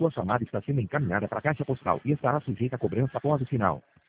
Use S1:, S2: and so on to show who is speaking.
S1: Sua chamada está sendo encaminhada para a caixa postal e estará sujeita a cobrança após o sinal.